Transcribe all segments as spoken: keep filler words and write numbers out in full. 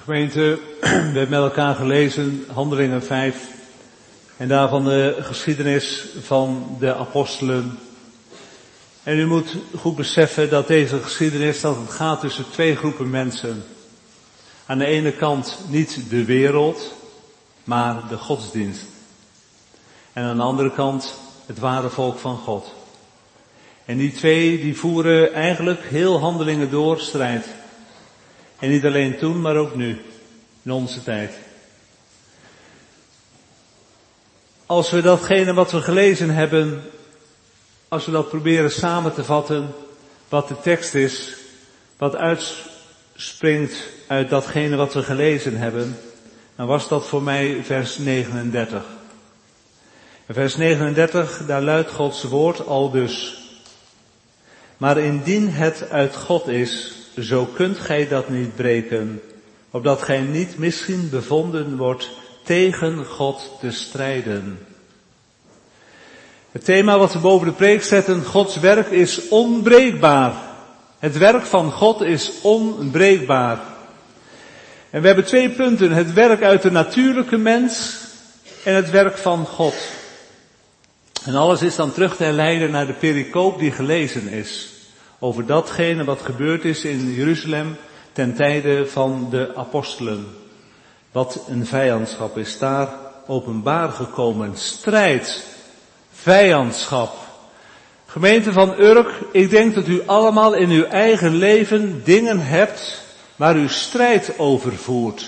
Gemeente, we hebben met elkaar gelezen Handelingen vijf en daarvan de geschiedenis van de apostelen. En u moet goed beseffen dat deze geschiedenis, dat het gaat tussen twee groepen mensen. Aan de ene kant niet de wereld, maar de godsdienst. En aan de andere kant het ware volk van God. En die twee die voeren eigenlijk heel Handelingen door strijd. En niet alleen toen, maar ook nu, in onze tijd. Als we datgene wat we gelezen hebben, als we dat proberen samen te vatten, wat de tekst is, wat uitspringt uit datgene wat we gelezen hebben, dan was dat voor mij vers negenendertig. En vers negenendertig, daar luidt Gods woord aldus. Maar indien het uit God is, zo kunt gij dat niet breken, opdat gij niet misschien bevonden wordt tegen God te strijden. Het thema wat we boven de preek zetten, Gods werk is onbreekbaar. Het werk van God is onbreekbaar. En we hebben twee punten, het werk uit de natuurlijke mens en het werk van God. En alles is dan terug te herleiden naar de pericoop die gelezen is. Over datgene wat gebeurd is in Jeruzalem ten tijde van de apostelen. Wat een vijandschap is daar openbaar gekomen. Strijd, vijandschap. Gemeente van Urk, ik denk dat u allemaal in uw eigen leven dingen hebt waar u strijd over voert.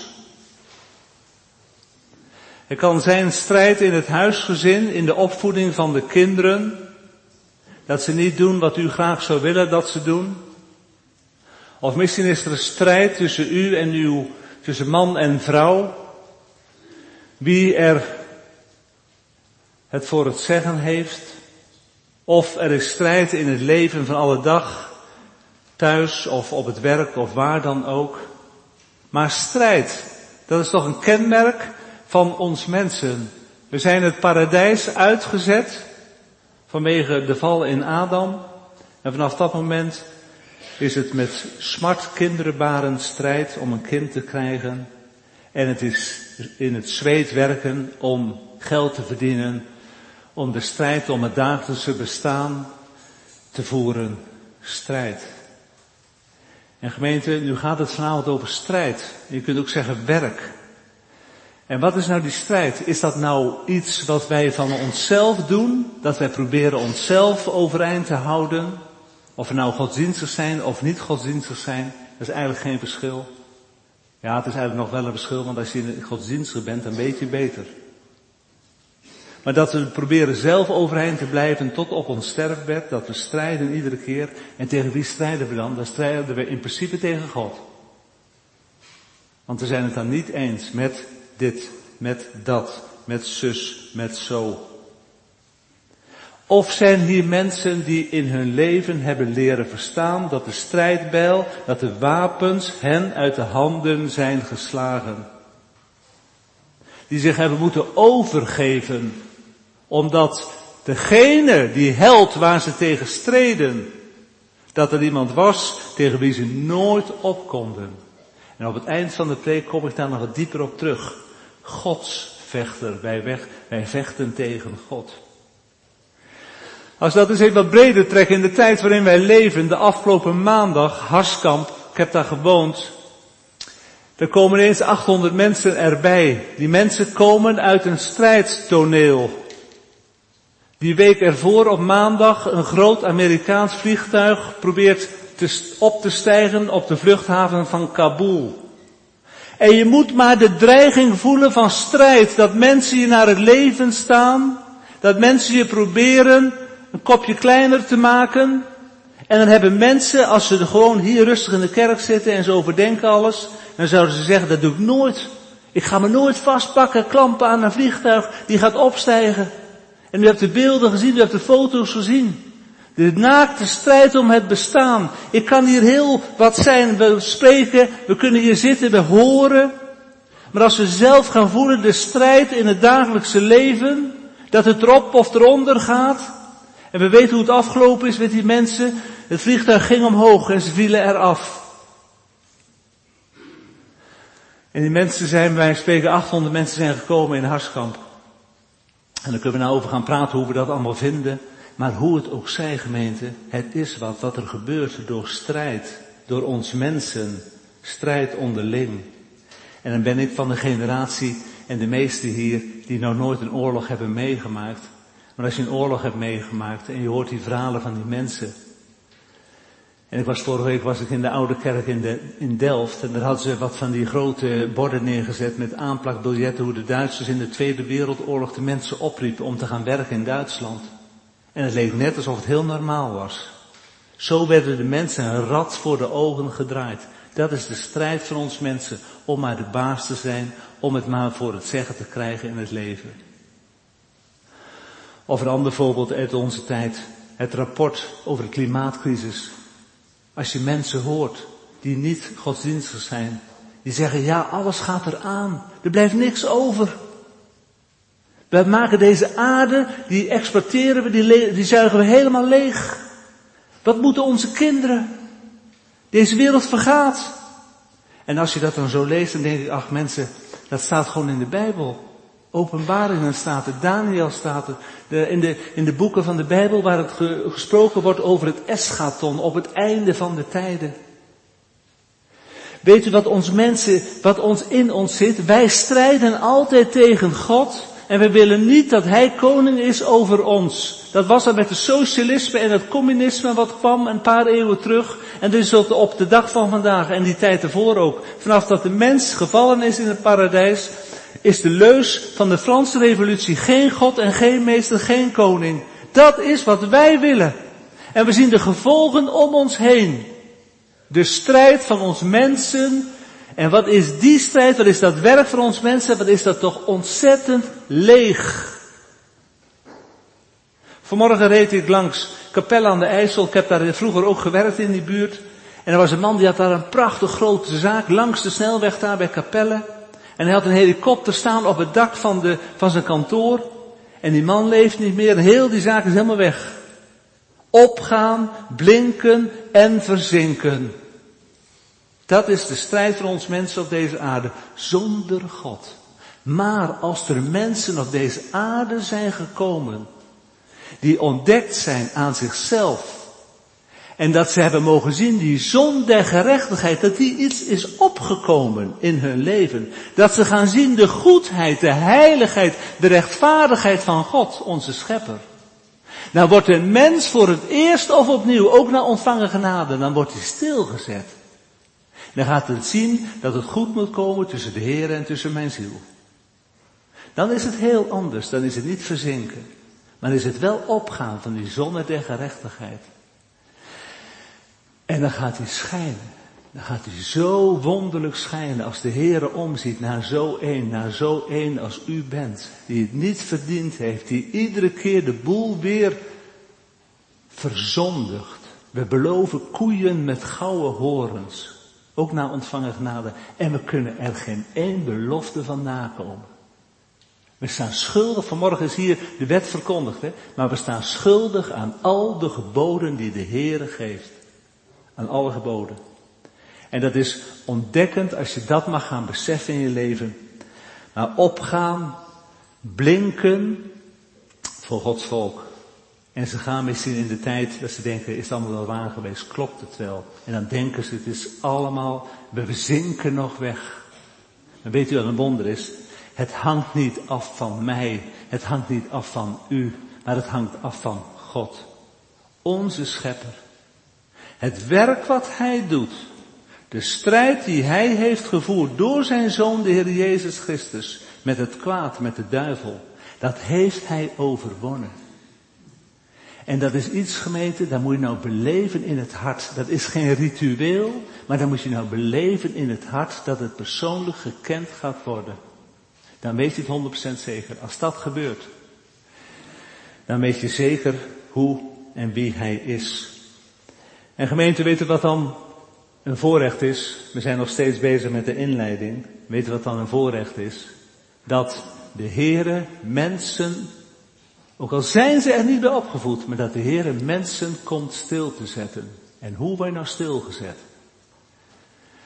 Het kan zijn strijd in het huisgezin, in de opvoeding van de kinderen. Dat ze niet doen wat u graag zou willen dat ze doen. Of misschien is er een strijd tussen u en uw, tussen man en vrouw. Wie er het voor het zeggen heeft. Of er is strijd in het leven van alle dag. Thuis of op het werk of waar dan ook. Maar strijd, dat is toch een kenmerk van ons mensen. We zijn het paradijs uitgezet. Vanwege de val in Adam. En vanaf dat moment is het met smart kinderbarend strijd om een kind te krijgen. En het is in het zweet werken om geld te verdienen. Om de strijd om het dagelijkse bestaan te voeren. Strijd. En gemeente, nu gaat het vanavond over strijd. Je kunt ook zeggen werk. En wat is nou die strijd? Is dat nou iets wat wij van onszelf doen? Dat wij proberen onszelf overeind te houden? Of we nou godsdienstig zijn of niet godsdienstig zijn? Dat is eigenlijk geen verschil. Ja, het is eigenlijk nog wel een verschil, want als je godsdienstig bent, dan weet je beter. Maar dat we proberen zelf overeind te blijven tot op ons sterfbed, dat we strijden iedere keer. En tegen wie strijden we dan? Dan strijden we in principe tegen God. Want we zijn het dan niet eens met dit, met dat, met zus, met zo. Of zijn hier mensen die in hun leven hebben leren verstaan dat de strijdbijl, dat de wapens hen uit de handen zijn geslagen. Die zich hebben moeten overgeven, omdat degene, die held waar ze tegen streden, dat er iemand was tegen wie ze nooit op konden. En op het eind van de preek kom ik daar nog wat dieper op terug. Godsvechter, wij, weg, wij vechten tegen God. Als we dat eens even wat breder trekken in de tijd waarin wij leven, de afgelopen maandag, Harskamp, ik heb daar gewoond, er komen ineens achthonderd mensen erbij. Die mensen komen uit een strijdtoneel. Die week ervoor op maandag een groot Amerikaans vliegtuig probeert te, op te stijgen op de vluchthaven van Kabul. En je moet maar de dreiging voelen van strijd, dat mensen je naar het leven staan, dat mensen je proberen een kopje kleiner te maken. En dan hebben mensen, als ze er gewoon hier rustig in de kerk zitten en ze overdenken alles, dan zouden ze zeggen, dat doe ik nooit. Ik ga me nooit vastpakken, klampen aan een vliegtuig, die gaat opstijgen. En u hebt de beelden gezien, u hebt de foto's gezien. De naakte strijd om het bestaan. Ik kan hier heel wat zijn, we spreken, we kunnen hier zitten, we horen. Maar als we zelf gaan voelen de strijd in het dagelijkse leven, dat het erop of eronder gaat. En we weten hoe het afgelopen is met die mensen. Het vliegtuig ging omhoog en ze vielen eraf. En die mensen zijn, wij spreken achthonderd mensen zijn gekomen in Harskamp. En dan kunnen we nou over gaan praten hoe we dat allemaal vinden. Maar hoe het ook zij, gemeente, het is wat, wat er gebeurt door strijd, door ons mensen, strijd onderling. En dan ben ik van de generatie en de meesten hier die nou nooit een oorlog hebben meegemaakt. Maar als je een oorlog hebt meegemaakt en je hoort die verhalen van die mensen. En ik was vorige week was ik in de oude kerk in, de, in Delft en daar hadden ze wat van die grote borden neergezet met aanplakbiljetten hoe de Duitsers in de Tweede Wereldoorlog de mensen opriepen om te gaan werken in Duitsland. En het leek net alsof het heel normaal was. Zo werden de mensen een rad voor de ogen gedraaid. Dat is de strijd van ons mensen om maar de baas te zijn, om het maar voor het zeggen te krijgen in het leven. Of een ander voorbeeld uit onze tijd, het rapport over de klimaatcrisis. Als je mensen hoort die niet godsdienstig zijn, die zeggen ja, alles gaat eraan, er blijft niks over. We maken deze aarde, die exporteren we, die, le- die zuigen we helemaal leeg. Wat moeten onze kinderen? Deze wereld vergaat. En als je dat dan zo leest, dan denk ik, ach mensen, dat staat gewoon in de Bijbel. Openbaringen staat er, Daniel staat er, de, in, de, in de boeken van de Bijbel waar het ge, gesproken wordt over het eschaton, op het einde van de tijden. Weet u wat ons mensen, wat ons in ons zit? Wij strijden altijd tegen God en we willen niet dat Hij koning is over ons. Dat was dan met het socialisme en het communisme wat kwam een paar eeuwen terug. En dus op de dag van vandaag en die tijd ervoor ook. Vanaf dat de mens gevallen is in het paradijs, is de leus van de Franse revolutie geen God en geen meester, geen koning. Dat is wat wij willen. En we zien de gevolgen om ons heen. De strijd van ons mensen. En wat is die strijd, wat is dat werk van ons mensen, wat is dat toch ontzettend leeg. Vanmorgen reed ik langs Capelle aan de IJssel. Ik heb daar vroeger ook gewerkt in die buurt. En er was een man die had daar een prachtig grote zaak langs de snelweg daar bij Capelle. En hij had een helikopter staan op het dak van, de, van zijn kantoor. En die man leeft niet meer en heel die zaak is helemaal weg. Opgaan, blinken en verzinken. Dat is de strijd van ons mensen op deze aarde. Zonder God. Maar als er mensen op deze aarde zijn gekomen, die ontdekt zijn aan zichzelf. En dat ze hebben mogen zien, die zon der gerechtigheid, dat die iets is opgekomen in hun leven. Dat ze gaan zien de goedheid, de heiligheid, de rechtvaardigheid van God, onze schepper. Nou wordt een mens voor het eerst of opnieuw, ook na ontvangen genade, dan wordt hij stilgezet. Dan gaat het zien dat het goed moet komen tussen de Heer en tussen mijn ziel. Dan is het heel anders, dan is het niet verzinken. Maar is het wel opgaan van die zon der gerechtigheid. En dan gaat hij schijnen. Dan gaat hij zo wonderlijk schijnen als de Heere omziet naar zo één, naar zo één als u bent. Die het niet verdiend heeft, die iedere keer de boel weer verzondigt. We beloven koeien met gouden horens. Ook na ontvangen genade. En we kunnen er geen één belofte van nakomen. We staan schuldig, vanmorgen is hier de wet verkondigd, hè? Maar we staan schuldig aan al de geboden die de Heere geeft. Aan alle geboden. En dat is ontdekkend als je dat mag gaan beseffen in je leven. Maar opgaan, blinken voor Gods volk. En ze gaan misschien in de tijd dat ze denken, is het allemaal wel waar geweest? Klopt het wel? En dan denken ze, het is allemaal, we zinken nog weg. Maar weet u wat een wonder is? Het hangt niet af van mij, het hangt niet af van u, maar het hangt af van God. Onze schepper. Het werk wat Hij doet, de strijd die Hij heeft gevoerd door zijn Zoon, de Heer Jezus Christus, met het kwaad, met de duivel, dat heeft Hij overwonnen. En dat is iets, gemeente, dat moet je nou beleven in het hart. Dat is geen ritueel, maar dat moet je nou beleven in het hart, dat het persoonlijk gekend gaat worden. Dan weet je het honderd procent zeker. Als dat gebeurt, dan weet je zeker hoe en wie Hij is. En gemeente, weet u wat dan een voorrecht is? We zijn nog steeds bezig met de inleiding. Weet u wat dan een voorrecht is? Dat de Heere mensen, ook al zijn ze er niet bij opgevoed, maar dat de Heere mensen komt stil te zetten. En hoe word je nou stilgezet?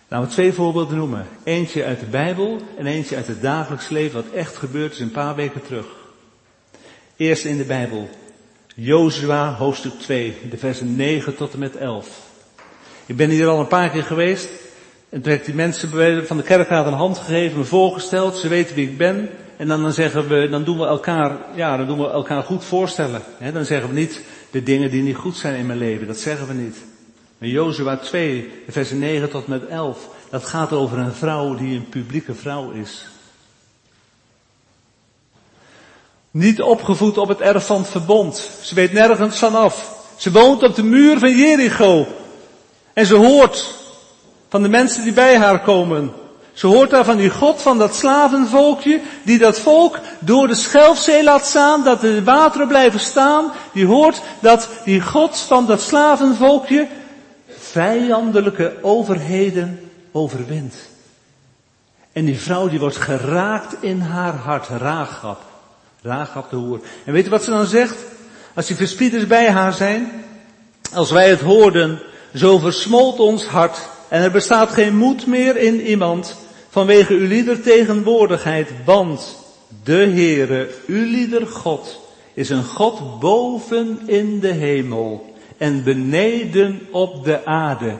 Laten we twee voorbeelden noemen. Eentje uit de Bijbel en eentje uit het dagelijks leven wat echt gebeurd is een paar weken terug. Eerst in de Bijbel. Jozua hoofdstuk twee, de versen negen tot en met elf. Ik ben hier al een paar keer geweest. En toen heb ik die mensen van de kerkraad een hand gegeven, me voorgesteld. Ze weten wie ik ben. En dan, dan zeggen we, dan doen we elkaar, ja, dan doen we elkaar goed voorstellen. He, dan zeggen we niet de dingen die niet goed zijn in mijn leven. Dat zeggen we niet. Maar Jozua twee, de versen negen tot en met elf. Dat gaat over een vrouw die een publieke vrouw is. Niet opgevoed op het erf van het verbond. Ze weet nergens vanaf. Ze woont op de muur van Jericho. En ze hoort van de mensen die bij haar komen. Ze hoort daar van die God van dat slavenvolkje, die dat volk door de Schelfzee laat staan, dat de wateren blijven staan. Die hoort dat die God van dat slavenvolkje vijandelijke overheden overwint. En die vrouw die wordt geraakt in haar hart, Rahab. Rahab de hoer. En weet je wat ze dan zegt? Als die verspieders bij haar zijn, als wij het hoorden, zo versmolt ons hart en er bestaat geen moed meer in iemand vanwege uw lieder tegenwoordigheid, want de Heere, uw lieder God, is een God boven in de hemel en beneden op de aarde.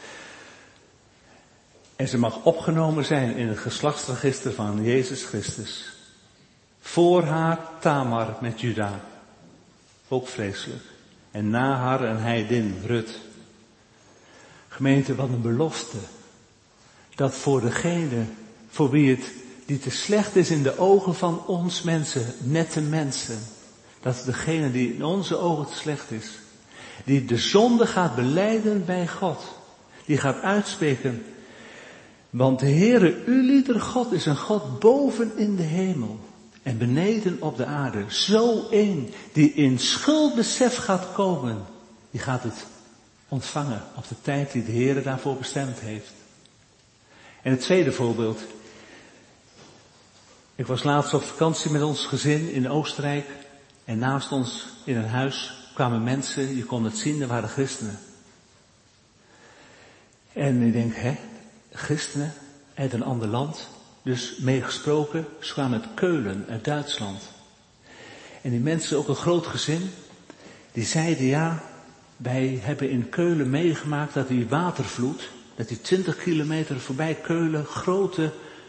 En ze mag opgenomen zijn in het geslachtsregister van Jezus Christus. Voor haar Tamar met Juda. Ook vreselijk. En na haar een heidin, Rut. Gemeente, wat een belofte. Dat voor degene, voor wie het, die te slecht is in de ogen van ons mensen, nette mensen. Dat degene die in onze ogen te slecht is. Die de zonde gaat belijden bij God. Die gaat uitspreken. Want de Heere, uw lieder God, is een God boven in de hemel. En beneden op de aarde. Zo een die in schuldbesef gaat komen. Die gaat het ontvangen op de tijd die de Heere daarvoor bestemd heeft. En het tweede voorbeeld. Ik was laatst op vakantie met ons gezin in Oostenrijk. En naast ons in een huis kwamen mensen, je kon het zien, er waren christenen. En ik denk, hè, christenen uit een ander land. Dus meegesproken, ze kwamen uit Keulen, uit Duitsland. En die mensen, ook een groot gezin, die zeiden ja, wij hebben in Keulen meegemaakt dat die watervloed, dat die twintig kilometer voorbij Keulen grote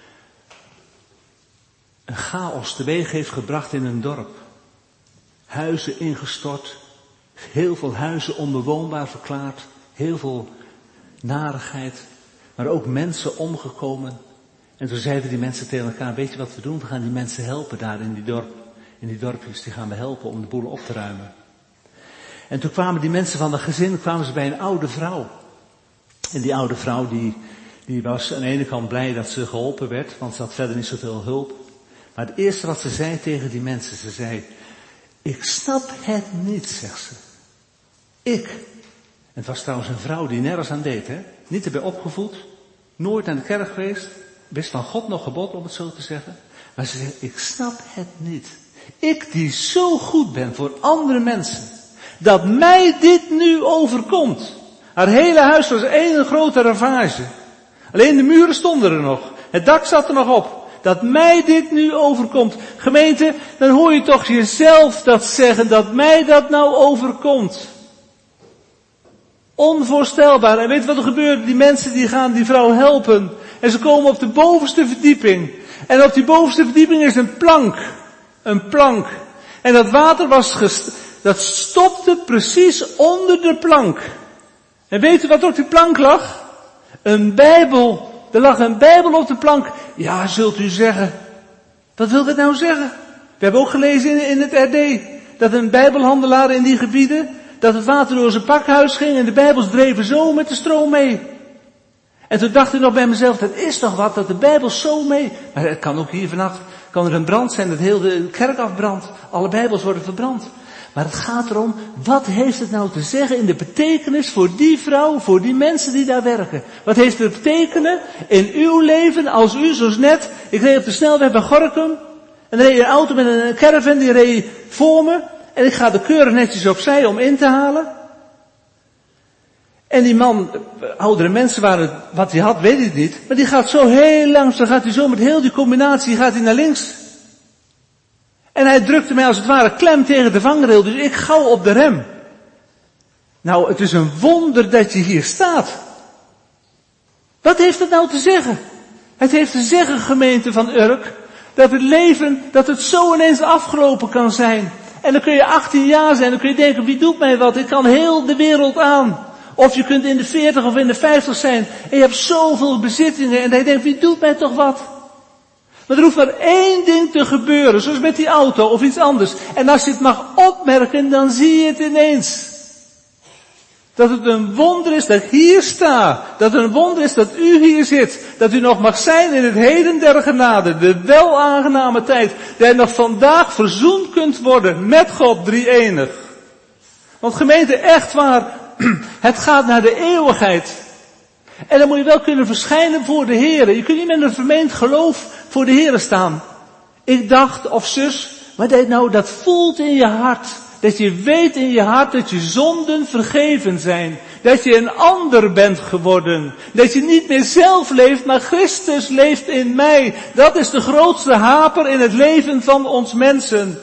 een chaos teweeg heeft gebracht in een dorp. Huizen ingestort, heel veel huizen onbewoonbaar verklaard, heel veel narigheid, maar ook mensen omgekomen. En toen zeiden die mensen tegen elkaar, weet je wat we doen? We gaan die mensen helpen daar in die dorp, in die dorpjes, die gaan we helpen om de boel op te ruimen. En toen kwamen die mensen van het gezin, kwamen ze bij een oude vrouw. En die oude vrouw die, die was aan de ene kant blij dat ze geholpen werd, want ze had verder niet zoveel hulp. Maar het eerste wat ze zei tegen die mensen, ze zei, ik snap het niet, zegt ze. Ik. En het was trouwens een vrouw die nergens aan deed, hè. Niet erbij opgevoed, nooit naar de kerk geweest, wist van God nog gebod, om het zo te zeggen. Maar ze zegt, ik snap het niet. Ik die zo goed ben voor andere mensen, dat mij dit nu overkomt. Haar hele huis was één grote ravage. Alleen de muren stonden er nog. Het dak zat er nog op. Dat mij dit nu overkomt. Gemeente, dan hoor je toch jezelf dat zeggen, dat mij dat nou overkomt. Onvoorstelbaar. En weet je wat er gebeurt? Die mensen die gaan die vrouw helpen. En ze komen op de bovenste verdieping. En op die bovenste verdieping is een plank. Een plank. En dat water was gest- dat stopte precies onder de plank. En weet u wat op die plank lag? Een Bijbel. Er lag een Bijbel op de plank. Ja, zult u zeggen. Wat wil dat nou zeggen? We hebben ook gelezen in, in het R D. Dat een Bijbelhandelaar in die gebieden, dat het water door zijn pakhuis ging en de Bijbels dreven zo met de stroom mee. En toen dacht ik nog bij mezelf, dat is toch wat, dat de Bijbels zo mee. Maar het kan ook hier vannacht, kan er een brand zijn dat heel de kerk afbrandt. Alle Bijbels worden verbrand. Maar het gaat erom, wat heeft het nou te zeggen in de betekenis voor die vrouw, voor die mensen die daar werken? Wat heeft het te betekenen in uw leven als u, zoals net, ik reed op de snelweg bij Gorinchem, en er reed een auto met een caravan, die reed voor me, en ik ga er keurig netjes opzij om in te halen. En die man, oudere mensen waren, wat hij had, weet ik niet. Maar die gaat zo heel langzaam, gaat hij zo met heel die combinatie, gaat hij naar links. En hij drukte mij als het ware klem tegen de vangrail, dus ik gauw op de rem. Nou, het is een wonder dat je hier staat. Wat heeft het nou te zeggen? Het heeft te zeggen, gemeente van Urk, dat het leven, dat het zo ineens afgelopen kan zijn. En dan kun je achttien jaar zijn, dan kun je denken, wie doet mij wat? Ik kan heel de wereld aan. Of je kunt in de veertig of in de vijftig zijn, en je hebt zoveel bezittingen, en dan je denkt, wie doet mij toch wat? Maar er hoeft maar één ding te gebeuren, zoals met die auto of iets anders. En als je het mag opmerken, dan zie je het ineens. Dat het een wonder is dat ik hier sta. Dat het een wonder is dat u hier zit. Dat u nog mag zijn in het heden der genade. De welaangename tijd. Dat je nog vandaag verzoend kunt worden met God drie-enig. Want gemeente, echt waar, het gaat naar de eeuwigheid. En dan moet je wel kunnen verschijnen voor de Heer. Je kunt niet met een vermeend geloof voor de Heer staan. Ik dacht, of zus, maar dat nou dat voelt in je hart. Dat je weet in je hart dat je zonden vergeven zijn. Dat je een ander bent geworden. Dat je niet meer zelf leeft, maar Christus leeft in mij. Dat is de grootste haper in het leven van ons mensen.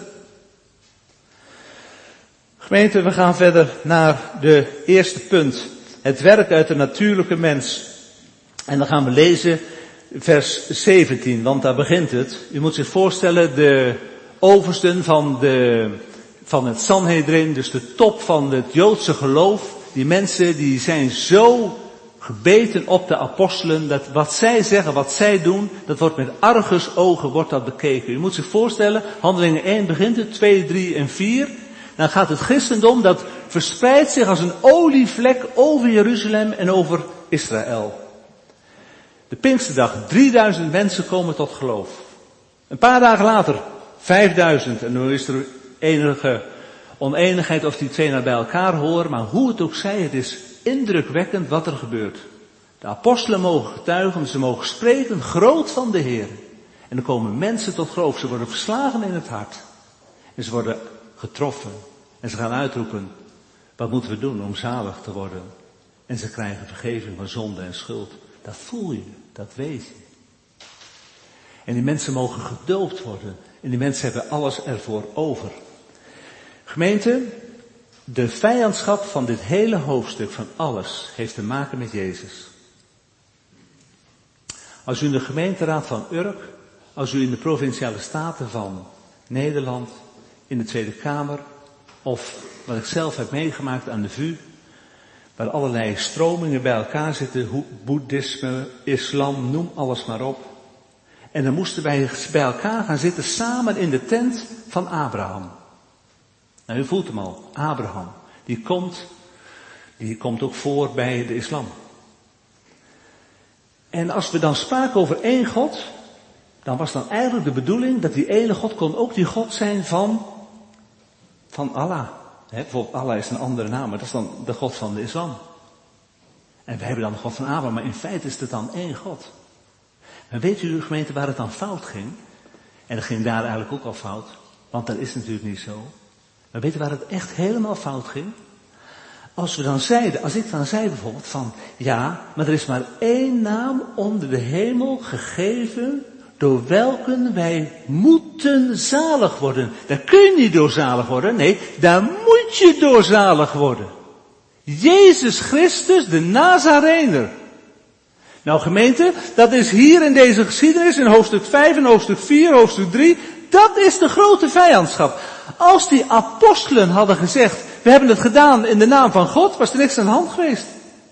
Gemeente, we gaan verder naar de eerste punt. Het werk uit de natuurlijke mens. En dan gaan we lezen vers zeventien, want daar begint het. U moet zich voorstellen, de oversten van de... van het Sanhedrin, dus de top van het Joodse geloof, die mensen die zijn zo gebeten op de apostelen, dat wat zij zeggen, wat zij doen, dat wordt met argusogen wordt dat bekeken. U moet zich voorstellen, Handelingen één begint het, twee, drie en vier, dan gaat het christendom, dat verspreidt zich als een olievlek over Jeruzalem en over Israël. De Pinksterdag, drieduizend mensen komen tot geloof. Een paar dagen later, vijfduizend, en nu is er enige oneenigheid of die twee nou bij elkaar horen, maar hoe het ook zij, het is indrukwekkend wat er gebeurt. De apostelen mogen getuigen, ze mogen spreken, groot van de Heer. En er komen mensen tot geloof, ze worden verslagen in het hart. En ze worden getroffen. En ze gaan uitroepen, wat moeten we doen om zalig te worden? En ze krijgen vergeving van zonde en schuld. Dat voel je, dat weet je. En die mensen mogen gedoopt worden. En die mensen hebben alles ervoor over. Gemeente, de vijandschap van dit hele hoofdstuk, van alles, heeft te maken met Jezus. Als u in de gemeenteraad van Urk, als u in de provinciale staten van Nederland, in de Tweede Kamer, of wat ik zelf heb meegemaakt aan de V U, waar allerlei stromingen bij elkaar zitten, boeddhisme, islam, noem alles maar op. En dan moesten wij bij elkaar gaan zitten samen in de tent van Abraham. Nou, u voelt hem al, Abraham. Die komt, die komt ook voor bij de islam. En als we dan spraken over één God, dan was dan eigenlijk de bedoeling dat die ene God kon ook die God zijn van, van Allah. He, bijvoorbeeld Allah is een andere naam, maar dat is dan de God van de islam. En we hebben dan de God van Abraham, maar in feite is het dan één God. Maar weet u, gemeente, waar het dan fout ging? En dat ging daar eigenlijk ook al fout, want dat is natuurlijk niet zo. Maar weet u waar het echt helemaal fout ging? Als we dan zeiden, als ik dan zei bijvoorbeeld van, ja, maar er is maar één naam onder de hemel gegeven, door welke wij moeten zalig worden. Daar kun je niet door zalig worden, nee, daar moet je door zalig worden. Jezus Christus, de Nazarener. Nou gemeente, dat is hier in deze geschiedenis, in hoofdstuk vijf, in hoofdstuk vier, hoofdstuk drie, dat is de grote vijandschap. Als die apostelen hadden gezegd, we hebben het gedaan in de naam van God, was er niks aan de hand geweest.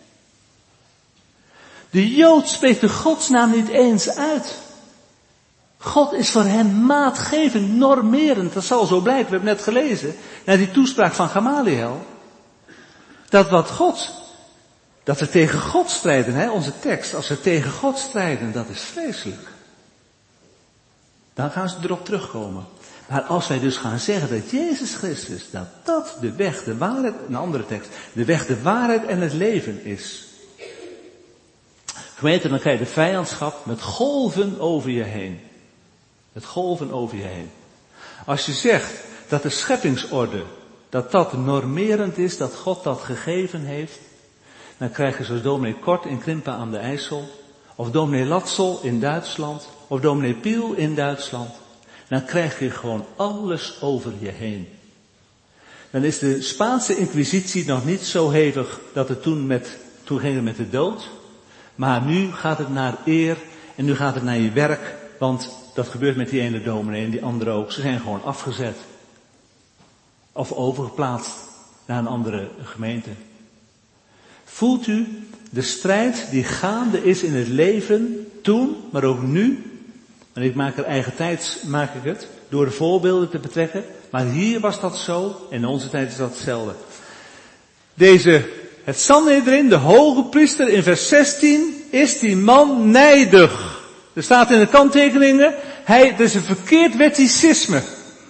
De Jood spreekt de godsnaam niet eens uit. God is voor hen maatgevend, normerend, dat zal zo blijken, we hebben net gelezen, naar die toespraak van Gamaliel. Dat wat God, dat we tegen God strijden, hè, onze tekst, als we tegen God strijden, dat is vreselijk. Dan gaan ze erop terugkomen. Maar als wij dus gaan zeggen dat Jezus Christus, dat dat de weg, de waarheid, een andere tekst, de weg, de waarheid en het leven is. Gemeente, dan krijg je de vijandschap met golven over je heen. Met golven over je heen. Als je zegt dat de scheppingsorde, dat dat normerend is, dat God dat gegeven heeft, Dan krijg je zoals dominee Kort in Krimpen aan de IJssel, of dominee Latsel in Duitsland, of dominee Piel in Duitsland. Dan krijg je gewoon alles over je heen. Dan is de Spaanse inquisitie nog niet zo hevig dat het toen met, toen ging het met de dood. Maar nu gaat het naar eer en nu gaat het naar je werk, want dat gebeurt met die ene dominee en die andere ook. Ze zijn gewoon afgezet. Of overgeplaatst naar een andere gemeente. Voelt u de strijd die gaande is in het leven, toen, maar ook nu? En ik maak er eigen tijds, maak ik het, door de voorbeelden te betrekken. Maar hier was dat zo, en in onze tijd is dat hetzelfde. Deze, het Sanhedrin, de hoge priester in vers zestien, is die man nijdig. Er staat in de kanttekeningen, hij, het is een verkeerd wetticisme.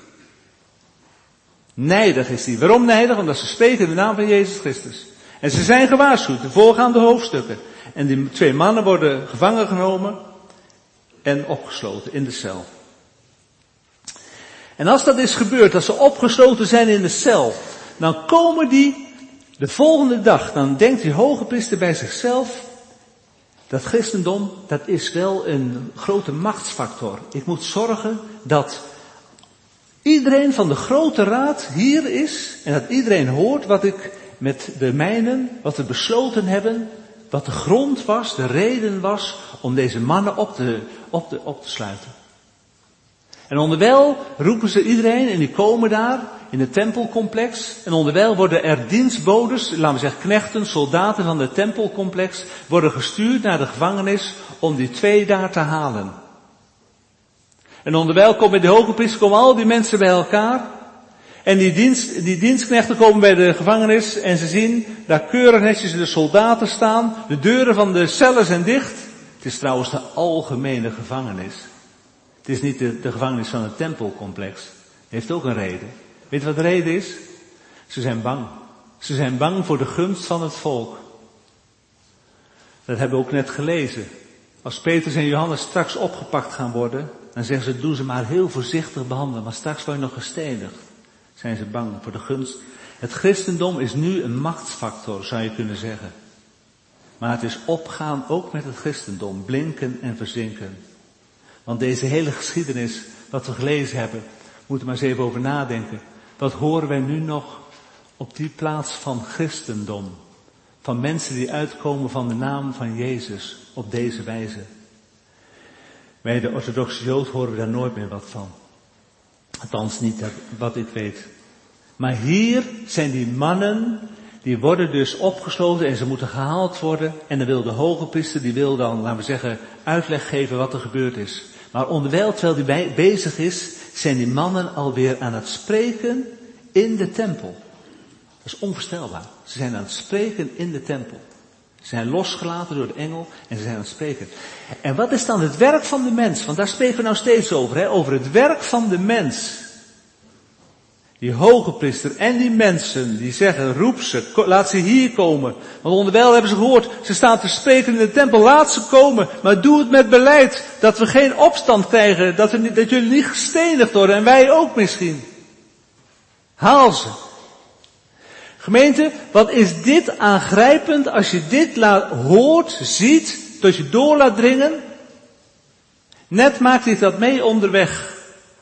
Nijdig is hij. Waarom nijdig? Omdat ze spreken in de naam van Jezus Christus. En ze zijn gewaarschuwd, de voorgaande hoofdstukken. En die twee mannen worden gevangen genomen en opgesloten in de cel. En als dat is gebeurd, dat ze opgesloten zijn in de cel, dan komen die de volgende dag, dan denkt die hoge priester bij zichzelf, dat christendom, dat is wel een grote machtsfactor. Ik moet zorgen dat iedereen van de grote raad hier is en dat iedereen hoort wat ik met de mijnen, wat we besloten hebben, wat de grond was, de reden was om deze mannen op te, op te, op te sluiten. En onderwijl roepen ze iedereen en die komen daar in het tempelcomplex. En onderwijl worden er dienstbodes, laten we zeggen knechten, soldaten van het tempelcomplex, worden gestuurd naar de gevangenis om die twee daar te halen. En onderwijl komen bij de hoge priester, komen al die mensen bij elkaar. En die, dienst, die dienstknechten komen bij de gevangenis en ze zien daar keurig netjes de soldaten staan. De deuren van de cellen zijn dicht. Het is trouwens de algemene gevangenis. Het is niet de, de gevangenis van het tempelcomplex. Het heeft ook een reden. Weet je wat de reden is? Ze zijn bang. Ze zijn bang voor de gunst van het volk. Dat hebben we ook net gelezen. Als Petrus en Johannes straks opgepakt gaan worden, dan zeggen ze, doe ze maar heel voorzichtig behandelen, want straks word je nog gestenigd. Zijn ze bang voor de gunst. Het christendom is nu een machtsfactor, zou je kunnen zeggen. Maar het is opgaan ook met het christendom, blinken en verzinken. Want deze hele geschiedenis, wat we gelezen hebben, moeten we maar eens even over nadenken. Wat horen wij nu nog op die plaats van christendom? Van mensen die uitkomen van de naam van Jezus op deze wijze. Bij de orthodoxe Jood horen we daar nooit meer wat van. Althans niet wat ik weet. Maar hier zijn die mannen, die worden dus opgesloten en ze moeten gehaald worden. En dan wil de hoge priester, die wil dan, laten we zeggen, uitleg geven wat er gebeurd is. Maar onderwijl, terwijl hij bezig is, zijn die mannen alweer aan het spreken in de tempel. Dat is onvoorstelbaar. Ze zijn aan het spreken in de tempel. Ze zijn losgelaten door de engel en ze zijn aan het spreken. En wat is dan het werk van de mens? Want daar spreken we nou steeds over, hè? Over het werk van de mens. Die hoge priester en die mensen die zeggen, roep ze, laat ze hier komen. Want onderwijl hebben ze gehoord, ze staan te spreken in de tempel, laat ze komen. Maar doe het met beleid, dat we geen opstand krijgen, dat, we, dat jullie niet gestenigd worden en wij ook misschien. Haal ze. Gemeente, wat is dit aangrijpend als je dit laat, hoort, ziet, tot je door laat dringen? Net maakt hij dat mee onderweg.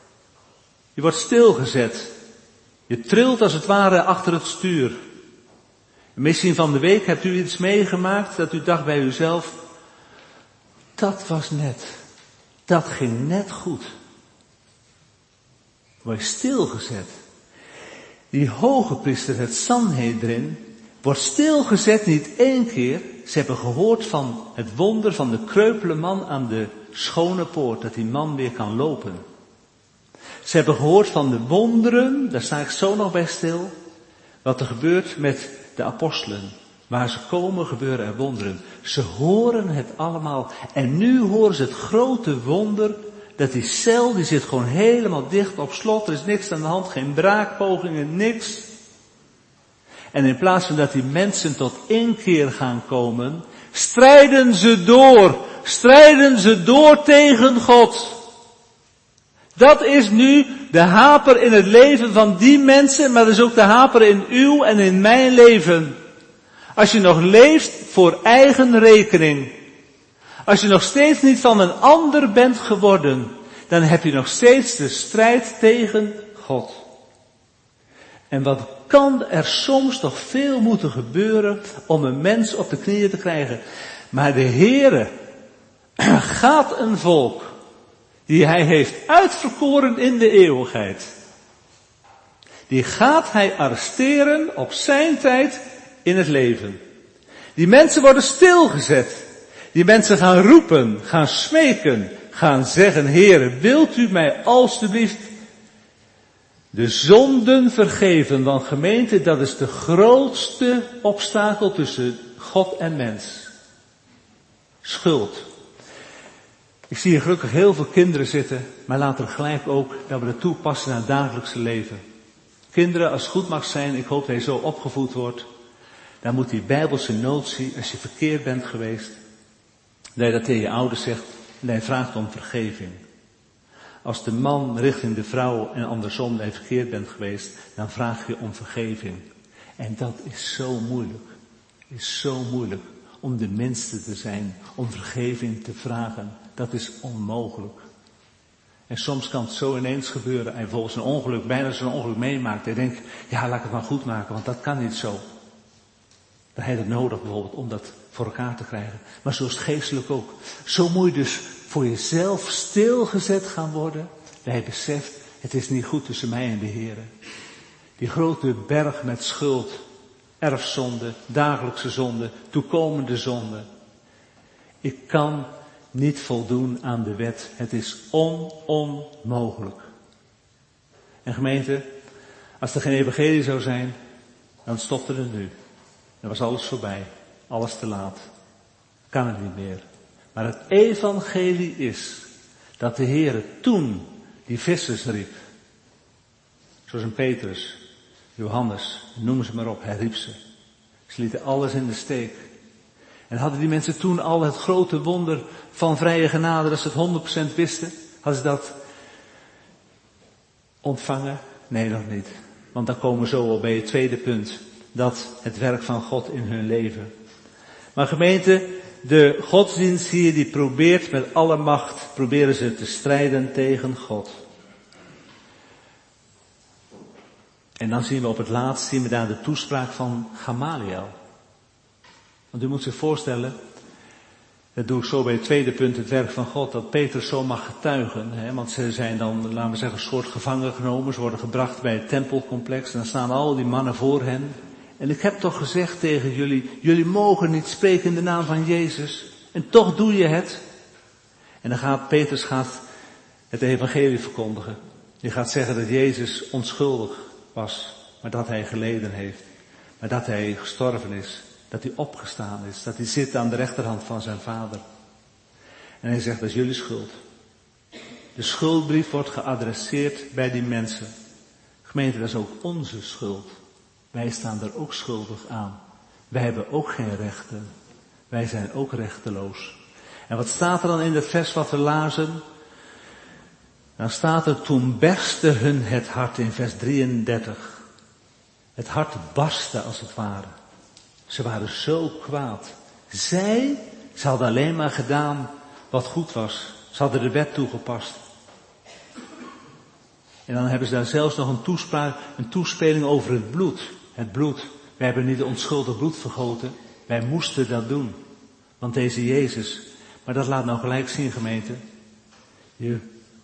Je wordt stilgezet. Je trilt als het ware achter het stuur. Misschien van de week hebt u iets meegemaakt dat u dacht bij uzelf, dat was net. Dat ging net goed. Word je stilgezet. Die hoge priester, het Sanhedrin, wordt stilgezet niet één keer. Ze hebben gehoord van het wonder van de kreupele man aan de schone poort, dat die man weer kan lopen. Ze hebben gehoord van de wonderen, daar sta ik zo nog bij stil, wat er gebeurt met de apostelen. Waar ze komen gebeuren er wonderen. Ze horen het allemaal en nu horen ze het grote wonder dat die cel, die zit gewoon helemaal dicht op slot. Er is niks aan de hand, geen braakpogingen, niks. En in plaats van dat die mensen tot inkeer gaan komen, strijden ze door. Strijden ze door tegen God. Dat is nu de haper in het leven van die mensen, maar dat is ook de haper in uw en in mijn leven. Als je nog leeft voor eigen rekening. Als je nog steeds niet van een ander bent geworden. Dan heb je nog steeds de strijd tegen God. En wat kan er soms toch veel moeten gebeuren om een mens op de knieën te krijgen. Maar de Heere gaat een volk die hij heeft uitverkoren in de eeuwigheid. Die gaat hij arresteren op zijn tijd in het leven. Die mensen worden stilgezet. Die mensen gaan roepen, gaan smeken, gaan zeggen, Heere, wilt u mij alstublieft de zonden vergeven? Want gemeente, dat is de grootste obstakel tussen God en mens. Schuld. Ik zie hier gelukkig heel veel kinderen zitten, maar laten we gelijk ook dat we dat toepassen naar het dagelijkse leven. Kinderen, als het goed mag zijn, ik hoop dat je zo opgevoed wordt, dan moet die Bijbelse notie, als je verkeerd bent geweest, dat je dat tegen je ouders zegt en dat je vraagt om vergeving. Als de man richting de vrouw en andersom dat je verkeerd bent geweest, dan vraag je om vergeving. En dat is zo moeilijk. Is zo moeilijk om de minste te zijn, om vergeving te vragen. Dat is onmogelijk. En soms kan het zo ineens gebeuren en volgens een ongeluk, bijna zo'n ongeluk meemaakt. En je denkt, ja, laat ik het maar goed maken, want dat kan niet zo. Dan heb je het nodig bijvoorbeeld om dat voor elkaar te krijgen. Maar zo is het geestelijk ook. Zo moet je dus voor jezelf stilgezet gaan worden. Dat je beseft, het is niet goed tussen mij en de Heer. Die grote berg met schuld, erfzonde, dagelijkse zonde, toekomende zonde. Ik kan niet voldoen aan de wet. Het is on, onmogelijk. En gemeente, als er geen evangelie zou zijn, dan stopte het nu. Dan was alles voorbij. Alles te laat. Kan het niet meer. Maar het evangelie is dat de Heer toen die vissers riep. Zoals een Petrus, Johannes, noem ze maar op, hij riep ze. Ze lieten alles in de steek. En hadden die mensen toen al het grote wonder van vrije genade, dat ze het honderd procent wisten? Hadden ze dat ontvangen? Nee, nog niet. Want dan komen we zo al bij het tweede punt. Dat het werk van God in hun leven. Maar gemeente, de godsdienst hier die probeert met alle macht, proberen ze te strijden tegen God. En dan zien we op het laatst, zien we daar de toespraak van Gamaliel. Want u moet zich voorstellen, dat doe ik zo bij het tweede punt, het werk van God, dat Petrus zo mag getuigen. Hè, want ze zijn dan, laten we zeggen, een soort gevangen genomen. Ze worden gebracht bij het tempelcomplex en dan staan al die mannen voor hen. En ik heb toch gezegd tegen jullie, jullie mogen niet spreken in de naam van Jezus. En toch doe je het. En dan gaat Petrus gaat het evangelie verkondigen. Die gaat zeggen dat Jezus onschuldig was, maar dat hij geleden heeft. Maar dat hij gestorven is. Dat hij opgestaan is. Dat hij zit aan de rechterhand van zijn vader. En hij zegt, dat is jullie schuld. De schuldbrief wordt geadresseerd bij die mensen. Gemeente, dat is ook onze schuld. Wij staan er ook schuldig aan. Wij hebben ook geen rechten. Wij zijn ook rechteloos. En wat staat er dan in het vers wat we lazen? Dan staat er, toen berstte hun het hart in vers drieëndertig. Het hart barstte als het ware. Ze waren zo kwaad. Zij, ze hadden alleen maar gedaan wat goed was. Ze hadden de wet toegepast. En dan hebben ze daar zelfs nog een toespraak, een toespeling over het bloed. Het bloed. Wij hebben niet onschuldig bloed vergoten. Wij moesten dat doen. Want deze Jezus. Maar dat laat nou gelijk zien, gemeente. Je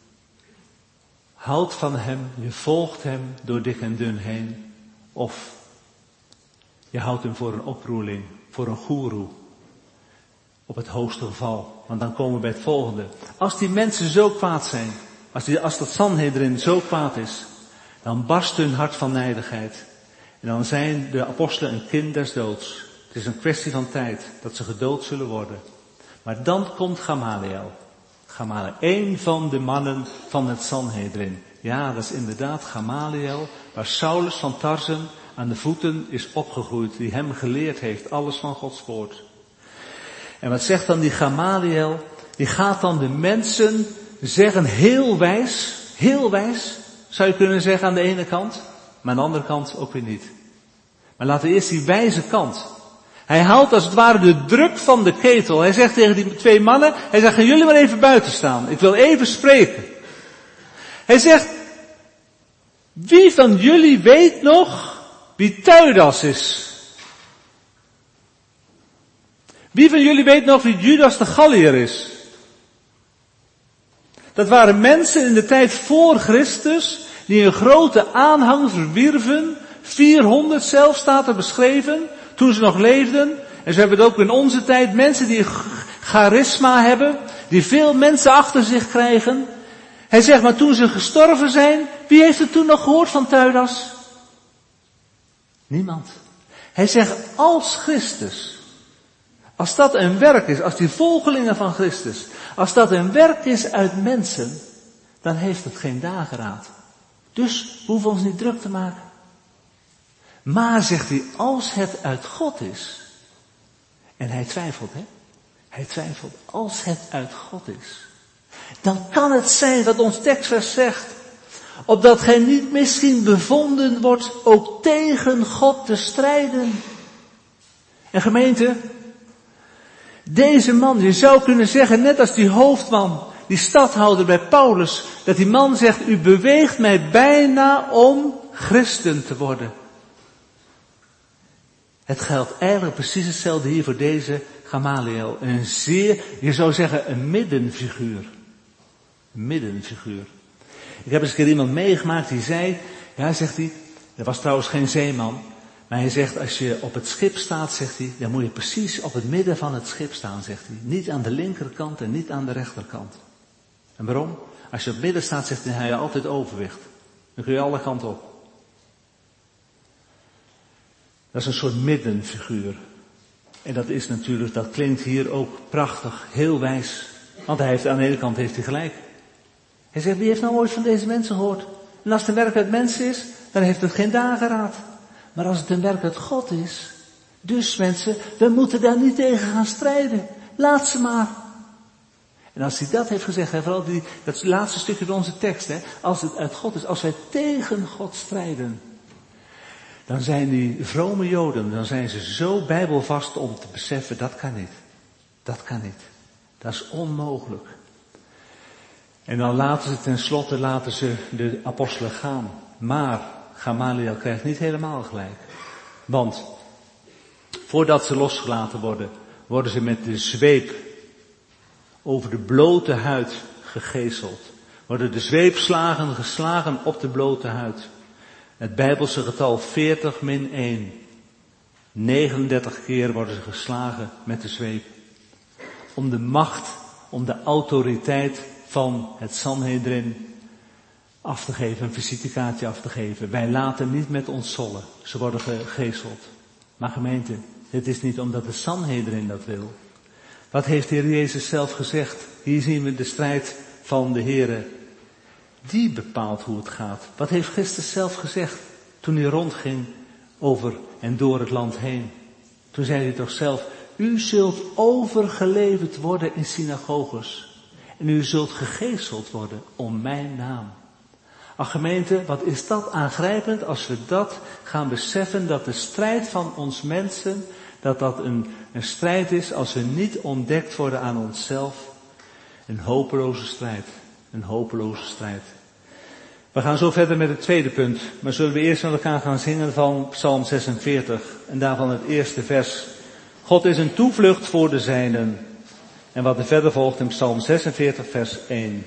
houdt van hem. Je volgt hem door dik en dun heen. Of je houdt hem voor een oproeling. Voor een goeroe. Op het hoogste geval. Want dan komen we bij het volgende. Als die mensen zo kwaad zijn. Als, die, als dat Sanhedrin zo kwaad is. Dan barst hun hart van nijdigheid. En dan zijn de apostelen een kind des doods. Het is een kwestie van tijd dat ze gedood zullen worden. Maar dan komt Gamaliel. Gamaliel, één van de mannen van het Sanhedrin. Ja, dat is inderdaad Gamaliel, waar Saulus van Tarsen aan de voeten is opgegroeid. Die hem geleerd heeft, alles van Gods woord. En wat zegt dan die Gamaliel? Die gaat dan de mensen zeggen, heel wijs, heel wijs, zou je kunnen zeggen aan de ene kant. Maar aan de andere kant ook weer niet. Maar laten we eerst die wijze kant. Hij haalt als het ware de druk van de ketel. Hij zegt tegen die twee mannen, hij zegt, gaan jullie maar even buiten staan. Ik wil even spreken. Hij zegt, wie van jullie weet nog wie Theudas is? Wie van jullie weet nog wie Judas de Galliër is? Dat waren mensen in de tijd voor Christus, die een grote aanhang verwierven, vierhonderd zelfs staat er beschreven, toen ze nog leefden. En zo hebben we het ook in onze tijd, mensen die charisma hebben, die veel mensen achter zich krijgen. Hij zegt, maar toen ze gestorven zijn, wie heeft er toen nog gehoord van Theudas? Niemand. Hij zegt, als Christus, als dat een werk is, als die volgelingen van Christus, als dat een werk is uit mensen, dan heeft het geen dageraad. Dus we hoeven ons niet druk te maken. Maar, zegt hij, als het uit God is, en hij twijfelt, hè? Hij twijfelt, als het uit God is, dan kan het zijn wat ons tekstvers zegt, opdat gij niet misschien bevonden wordt ook tegen God te strijden. En gemeente, deze man, je zou kunnen zeggen, net als die hoofdman, die stadhouder bij Paulus, dat die man zegt, u beweegt mij bijna om christen te worden. Het geldt eigenlijk precies hetzelfde hier voor deze Gamaliel. Een zeer, je zou zeggen, een middenfiguur. Een middenfiguur. Ik heb eens een keer iemand meegemaakt die zei, ja, zegt hij, dat was trouwens geen zeeman, maar hij zegt, als je op het schip staat, zegt hij, dan moet je precies op het midden van het schip staan, zegt hij. Niet aan de linkerkant en niet aan de rechterkant. En waarom? Als je op het midden staat, zegt hij, dan heb je altijd overwicht. Dan kun je alle kanten op. Dat is een soort middenfiguur. En dat is natuurlijk, dat klinkt hier ook prachtig, heel wijs. Want hij heeft, aan de ene kant heeft hij gelijk. Hij zegt, wie heeft nou ooit van deze mensen gehoord? En als het een werk uit mensen is, dan heeft het geen dageraad. Maar als het een werk uit God is, dus mensen, we moeten daar niet tegen gaan strijden. Laat ze maar. En als hij dat heeft gezegd, hè, vooral die, dat is het laatste stukje van onze tekst, hè, als het uit God is, als wij tegen God strijden, dan zijn die vrome Joden, dan zijn ze zo bijbelvast om te beseffen, dat kan niet. Dat kan niet. Dat is onmogelijk. En dan laten ze tenslotte, laten ze de apostelen gaan. Maar Gamaliel krijgt niet helemaal gelijk. Want voordat ze losgelaten worden, worden ze met de zweep over de blote huid gegezeld. Worden de zweepslagen geslagen op de blote huid. Het Bijbelse getal veertig min één. negenendertig keer worden ze geslagen met de zweep. Om de macht, om de autoriteit van het Sanhedrin af te geven, een visitekaartje af te geven. Wij laten niet met ons sollen. Ze worden gegezeld. Maar gemeente, dit is niet omdat de Sanhedrin dat wil. Wat heeft de Heer Jezus zelf gezegd? Hier zien we de strijd van de Heere. Die bepaalt hoe het gaat. Wat heeft Christus zelf gezegd toen hij rondging over en door het land heen? Toen zei hij toch zelf, u zult overgeleverd worden in synagoges. En u zult gegezeld worden om mijn naam. Ach gemeente, wat is dat aangrijpend als we dat gaan beseffen, dat de strijd van ons mensen, dat dat een, een strijd is als we niet ontdekt worden aan onszelf. Een hopeloze strijd. Een hopeloze strijd. We gaan zo verder met het tweede punt. Maar zullen we eerst met elkaar gaan zingen van Psalm zesenveertig. En daarvan het eerste vers. God is een toevlucht voor de zijnen. En wat er verder volgt in Psalm zesenveertig vers één.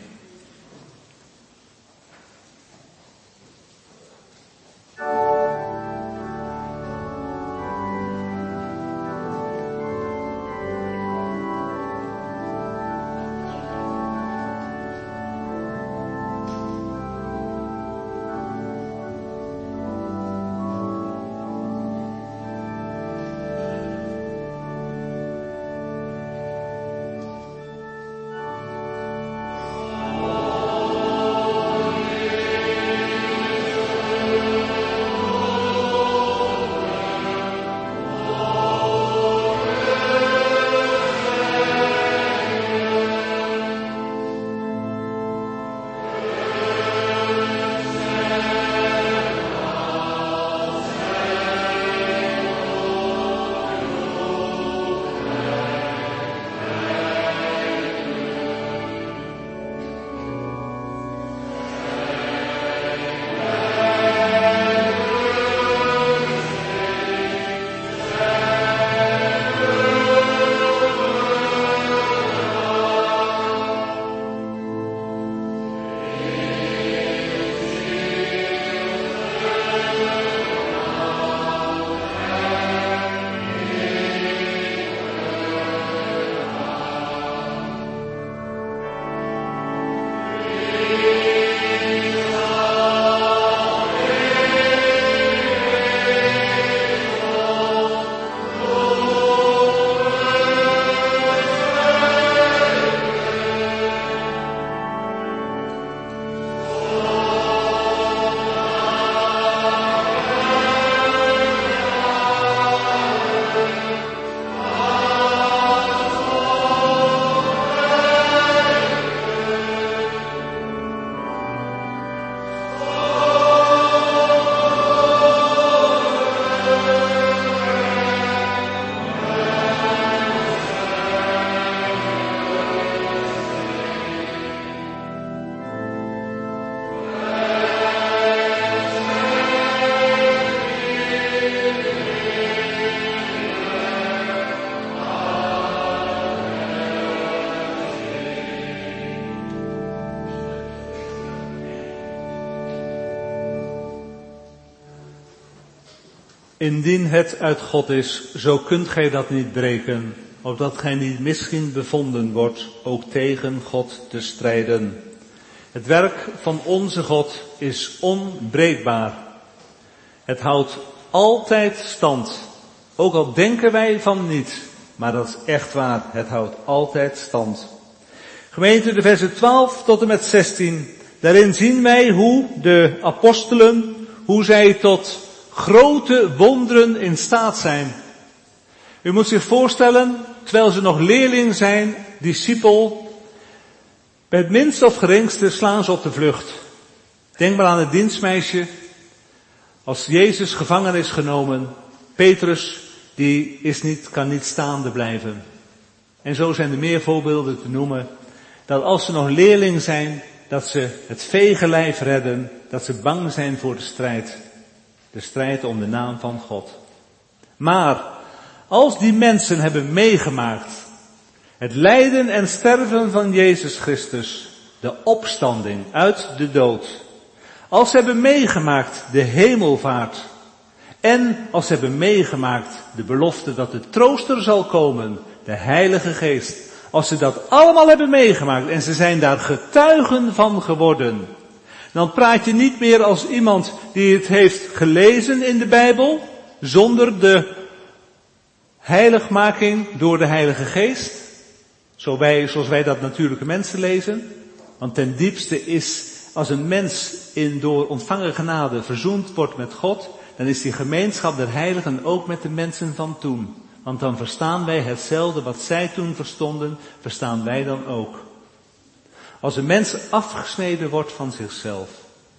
Indien het uit God is, zo kunt gij dat niet breken, opdat gij niet misschien bevonden wordt ook tegen God te strijden. Het werk van onze God is onbreekbaar. Het houdt altijd stand. Ook al denken wij van niet, maar dat is echt waar. Het houdt altijd stand. Gemeente, de versen twaalf tot en met zestien. Daarin zien wij hoe de apostelen, hoe zij tot grote wonderen in staat zijn. U moet zich voorstellen, terwijl ze nog leerling zijn, discipel, bij het minste of geringste slaan ze op de vlucht. Denk maar aan het dienstmeisje. Als Jezus gevangen is genomen, Petrus, die is niet, kan niet staande blijven. En zo zijn er meer voorbeelden te noemen, dat als ze nog leerling zijn, dat ze het vege lijf redden, dat ze bang zijn voor de strijd. De strijd om de naam van God. Maar, als die mensen hebben meegemaakt het lijden en sterven van Jezus Christus, de opstanding uit de dood, als ze hebben meegemaakt de hemelvaart, en als ze hebben meegemaakt de belofte dat de trooster zal komen, de Heilige Geest, als ze dat allemaal hebben meegemaakt en ze zijn daar getuigen van geworden, dan praat je niet meer als iemand die het heeft gelezen in de Bijbel, zonder de heiligmaking door de Heilige Geest, zo wij, zoals wij dat natuurlijke mensen lezen. Want ten diepste is, als een mens in door ontvangen genade verzoend wordt met God, dan is die gemeenschap der heiligen ook met de mensen van toen. Want dan verstaan wij hetzelfde wat zij toen verstonden, verstaan wij dan ook. Als een mens afgesneden wordt van zichzelf,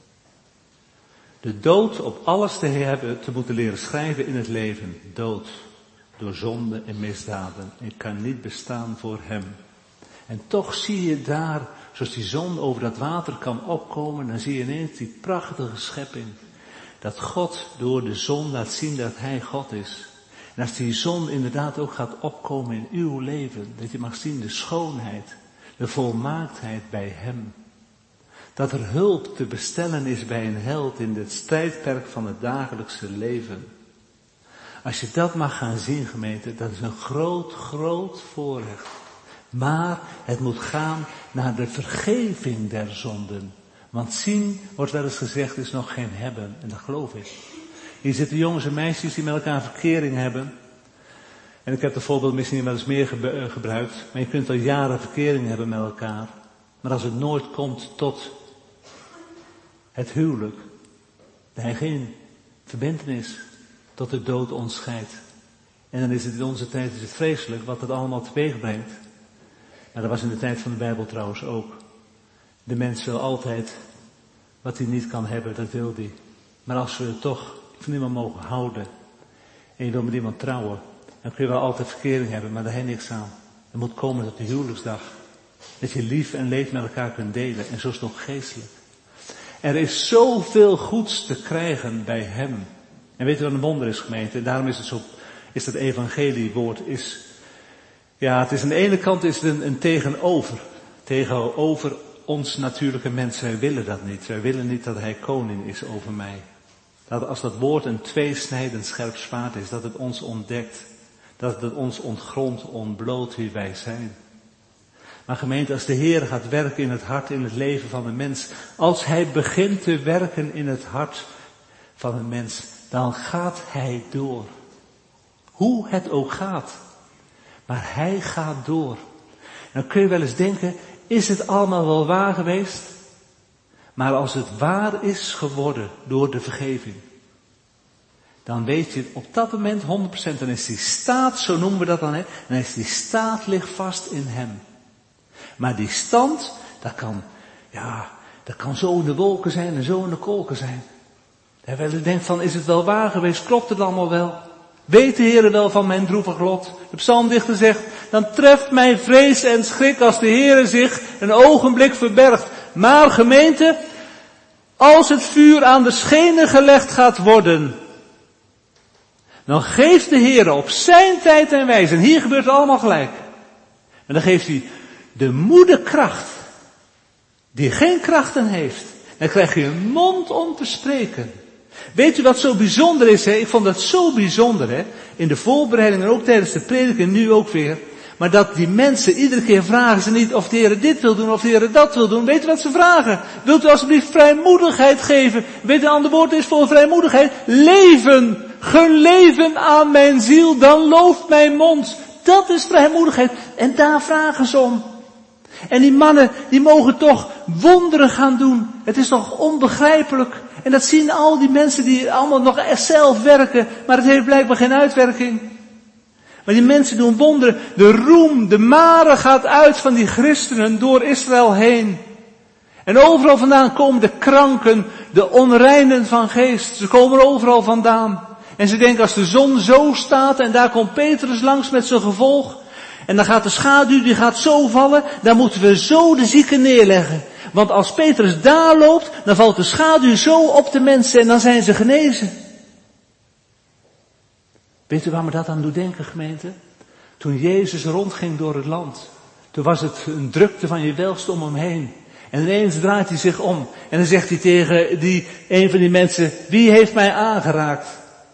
de dood op alles te hebben, te moeten leren schrijven in het leven, dood, door zonde en misdaden. Ik kan niet bestaan voor hem. En toch zie je daar, zoals die zon over dat water kan opkomen, dan zie je ineens die prachtige schepping. Dat God door de zon laat zien dat hij God is. En als die zon inderdaad ook gaat opkomen in uw leven, dat je mag zien de schoonheid, de volmaaktheid bij hem. Dat er hulp te bestellen is bij een held in het strijdperk van het dagelijkse leven. Als je dat mag gaan zien, gemeente, dat is een groot, groot voorrecht. Maar het moet gaan naar de vergeving der zonden. Want zien, wordt wel eens gezegd, is nog geen hebben. En dat geloof ik. Hier zitten jongens en meisjes die met elkaar verkering hebben. En ik heb het voorbeeld misschien wel eens meer gebruikt. Maar je kunt al jaren verkering hebben met elkaar. Maar als het nooit komt tot het huwelijk, dan heb je geen verbintenis, tot de dood ons scheidt. En dan is het in onze tijd is het vreselijk wat het allemaal teweeg brengt. Maar dat was in de tijd van de Bijbel trouwens ook. De mens wil altijd wat hij niet kan hebben, dat wil hij. Maar als we het toch van iemand mogen houden en je wil met iemand trouwen, dan kun je wel altijd verkering hebben, maar daar heeft niks aan. Het moet komen tot de huwelijksdag. Dat je lief en leed met elkaar kunt delen. En zo is het ook geestelijk. Er is zoveel goeds te krijgen bij hem. En weet je wat een wonder is, gemeente? Daarom is het zo, is dat evangeliewoord, is, ja, het is aan de ene kant is het een, een tegenover. Tegenover ons natuurlijke mens. Wij willen dat niet. Wij willen niet dat hij koning is over mij. Dat als dat woord een tweesnijdend scherp zwaard is, dat het ons ontdekt. Dat het ons ontgrondt, ontbloot wie wij zijn. Maar gemeente, als de Heer gaat werken in het hart, in het leven van een mens, als hij begint te werken in het hart van een mens, dan gaat hij door. Hoe het ook gaat. Maar hij gaat door. Dan kun je wel eens denken, is het allemaal wel waar geweest? Maar als het waar is geworden door de vergeving, dan weet je op dat moment honderd procent, dan is die staat, zo noemen we dat dan, hè, dan is die staat ligt vast in hem. Maar die stand, dat kan, ja, dat kan zo in de wolken zijn en zo in de kolken zijn. En wel, je denkt van, is het wel waar geweest? Klopt het allemaal wel? Weet de Heer wel van mijn droevig lot? De psalmdichter zegt, dan treft mij vrees en schrik als de Heer zich een ogenblik verbergt. Maar gemeente, als het vuur aan de schenen gelegd gaat worden, dan geeft de Heer op zijn tijd en wijze, en hier gebeurt het allemaal gelijk. En dan geeft hij de moede kracht, die geen krachten heeft. Dan krijg je een mond om te spreken. Weet u wat zo bijzonder is, hè? Ik vond dat zo bijzonder, hè? In de voorbereiding en ook tijdens de predik en nu ook weer. Maar dat die mensen, iedere keer vragen ze niet of de Heer dit wil doen of de Heer dat wil doen. Weet u wat ze vragen? Wilt u alsjeblieft vrijmoedigheid geven? Weet u, een ander woord is voor vrijmoedigheid? Leven. Gun leven aan mijn ziel, dan looft mijn mond. Dat is vrijmoedigheid. En daar vragen ze om. En die mannen, die mogen toch wonderen gaan doen. Het is toch onbegrijpelijk. En dat zien al die mensen die allemaal nog zelf werken. Maar het heeft blijkbaar geen uitwerking. Maar die mensen doen wonderen. De roem, de mare gaat uit van die christenen door Israël heen. En overal vandaan komen de kranken, de onreinen van geest. Ze komen overal vandaan. En ze denken als de zon zo staat en daar komt Petrus langs met zijn gevolg. En dan gaat de schaduw, die gaat zo vallen. Dan moeten we zo de zieken neerleggen. Want als Petrus daar loopt, dan valt de schaduw zo op de mensen en dan zijn ze genezen. Weet u waar me dat aan doet denken, gemeente? Toen Jezus rondging door het land. Toen was het een drukte van je welste om hem heen. En ineens draait hij zich om. En dan zegt hij tegen die, een van die mensen, wie heeft mij aangeraakt?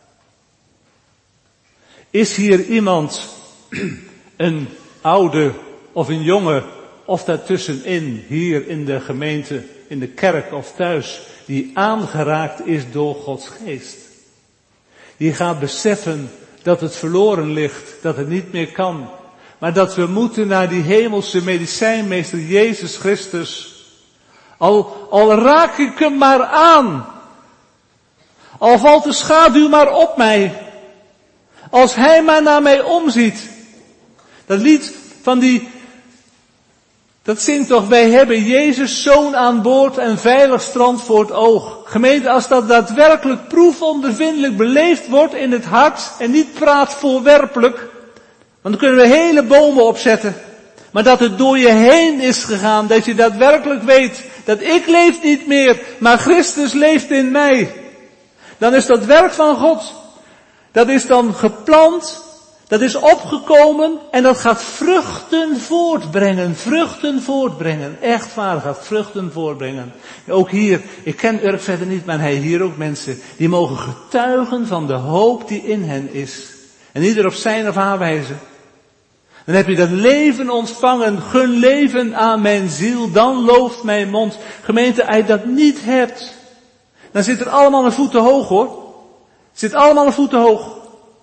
Is hier iemand, een oude of een jonge, of daartussenin, hier in de gemeente, in de kerk of thuis, die aangeraakt is door Gods geest? Die gaat beseffen dat het verloren ligt, dat het niet meer kan. Maar dat we moeten naar die hemelse medicijnmeester Jezus Christus. Al, al raak ik hem maar aan. Al valt de schaduw maar op mij. Als hij maar naar mij omziet. Dat lied van die, dat zingt toch, wij hebben Jezus zoon aan boord en veilig strand voor het oog. Gemeente, als dat daadwerkelijk proefondervindelijk beleefd wordt in het hart en niet praat voorwerpelijk, want dan kunnen we hele bomen opzetten. Maar dat het door je heen is gegaan, dat je daadwerkelijk weet dat ik leef niet meer, maar Christus leeft in mij. Dan is dat werk van God. Dat is dan geplant, dat is opgekomen en dat gaat vruchten voortbrengen, vruchten voortbrengen. Echt waar, gaat vruchten voortbrengen. Ook hier, ik ken Urk verder niet, maar hij hier ook mensen, die mogen getuigen van de hoop die in hen is. En ieder op zijn of haar wijze. Dan heb je dat leven ontvangen, gun leven aan mijn ziel, dan looft mijn mond. Gemeente, als je dat niet hebt, dan zit er allemaal een voet te hoog hoor. Zit allemaal een voet te hoog.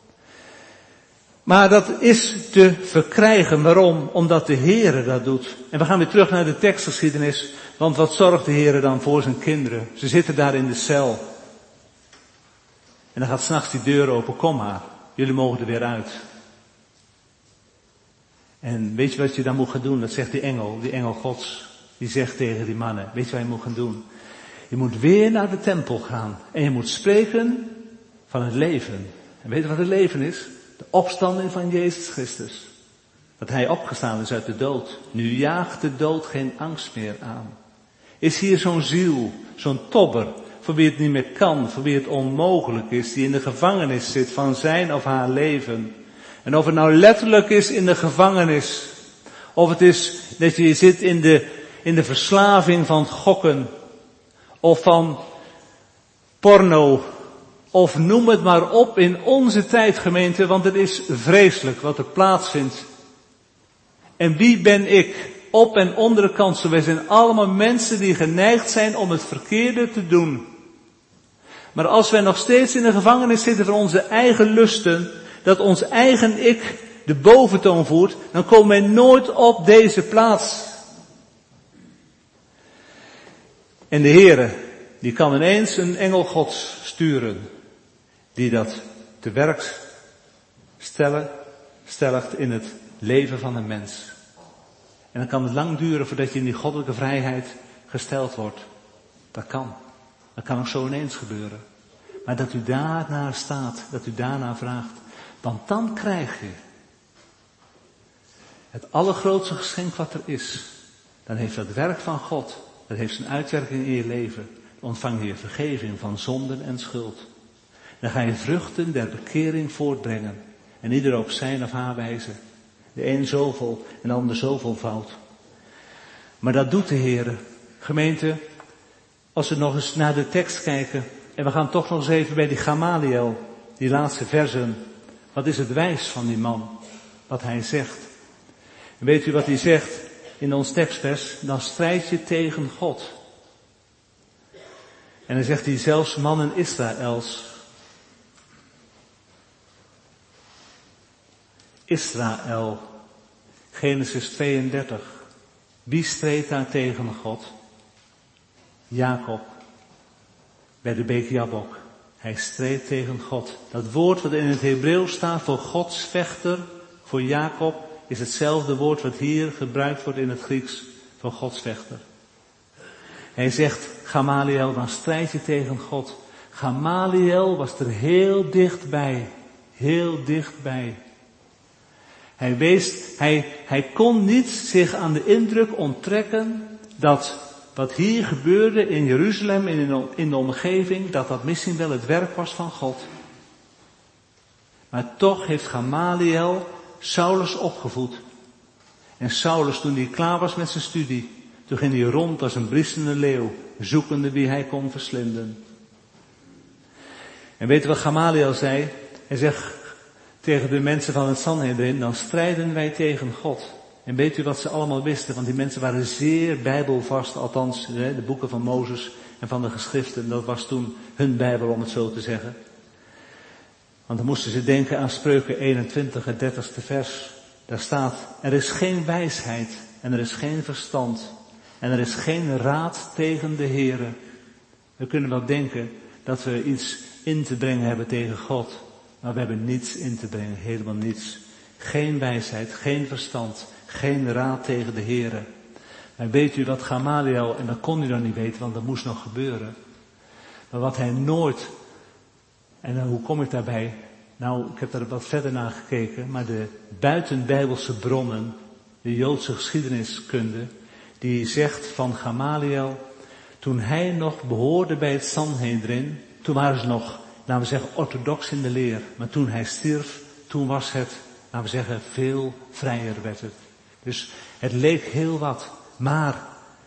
Maar dat is te verkrijgen. Waarom? Omdat de Heere dat doet. En we gaan weer terug naar de tekstgeschiedenis. Want wat zorgt de Heere dan voor zijn kinderen? Ze zitten daar in de cel. En dan gaat 's nachts die deur open. Kom maar. Jullie mogen er weer uit. En weet je wat je dan moet gaan doen? Dat zegt die engel, die engel Gods. Die zegt tegen die mannen. Weet je wat je moet gaan doen? Je moet weer naar de tempel gaan. En je moet spreken van het leven. En weet je wat het leven is? De opstanding van Jezus Christus. Dat hij opgestaan is uit de dood. Nu jaagt de dood geen angst meer aan. Is hier zo'n ziel, zo'n tobber, voor wie het niet meer kan, voor wie het onmogelijk is, die in de gevangenis zit van zijn of haar leven. En of het nou letterlijk is in de gevangenis, of het is dat je zit in de, in de verslaving van gokken, of van porno, of noem het maar op in onze tijd, gemeente, want het is vreselijk wat er plaatsvindt. En wie ben ik? Op en onder de kansel. Wij zijn allemaal mensen die geneigd zijn om het verkeerde te doen. Maar als wij nog steeds in de gevangenis zitten van onze eigen lusten, dat ons eigen ik de boventoon voert, dan komen wij nooit op deze plaats. En de Heere, die kan ineens een engel Gods sturen, die dat te werk stellen, stelligt in het leven van een mens. En dan kan het lang duren voordat je in die goddelijke vrijheid gesteld wordt. Dat kan. Dat kan ook zo ineens gebeuren. Maar dat u daarnaar staat, dat u daarnaar vraagt, want dan krijg je het allergrootste geschenk wat er is. Dan heeft dat werk van God, dat heeft zijn uitwerking in je leven. Dan ontvang je vergeving van zonden en schuld. Dan ga je vruchten der bekering voortbrengen. En ieder op zijn of haar wijze. De een zoveel en de ander zoveel fout. Maar dat doet de Heere. Gemeente, als we nog eens naar de tekst kijken. En we gaan toch nog eens even bij die Gamaliel, die laatste versen. Wat is het wijs van die man, wat hij zegt. En weet u wat hij zegt in ons tekstvers? Dan strijd je tegen God. En dan zegt hij zelfs mannen Israëls. Israël, Genesis tweeëndertig. Wie streed daar tegen God? Jacob, bij de beek Jabok. Hij streed tegen God. Dat woord wat in het Hebreeuws staat voor Gods vechter, voor Jacob, is hetzelfde woord wat hier gebruikt wordt in het Grieks voor Gods vechter. Hij zegt, Gamaliel, dan strijd je tegen God. Gamaliel was er heel dichtbij. Heel dichtbij. Hij wees, hij, hij kon niet zich aan de indruk onttrekken dat wat hier gebeurde in Jeruzalem en in de, in de omgeving, dat dat misschien wel het werk was van God. Maar toch heeft Gamaliel Saulus opgevoed. En Saulus, toen hij klaar was met zijn studie, toen ging hij rond als een briesende leeuw, zoekende wie hij kon verslinden. En weet u wat Gamaliel zei? Hij zegt tegen de mensen van het Sanhedrin, dan strijden wij tegen God. En weet u wat ze allemaal wisten? Want die mensen waren zeer bijbelvast, althans de boeken van Mozes en van de geschriften. Dat was toen hun bijbel, om het zo te zeggen. Want dan moesten ze denken aan Spreuken eenentwintig, het dertigste vers. Daar staat, er is geen wijsheid en er is geen verstand en er is geen raad tegen de Heere. We kunnen wel denken dat we iets in te brengen hebben tegen God. Maar we hebben niets in te brengen, helemaal niets. Geen wijsheid, geen verstand, geen raad tegen de Heere. Maar weet u wat Gamaliel, en dat kon u dan niet weten, want dat moest nog gebeuren. Maar wat hij nooit, en hoe kom ik daarbij? Nou, ik heb daar wat verder naar gekeken, maar de buitenbijbelse bronnen, de Joodse geschiedeniskunde, die zegt van Gamaliel, toen hij nog behoorde bij het Sanhedrin, toen waren ze nog, laten we zeggen, orthodox in de leer. Maar toen hij stierf, toen was het, laten we zeggen, veel vrijer werd het. Dus het leek heel wat, maar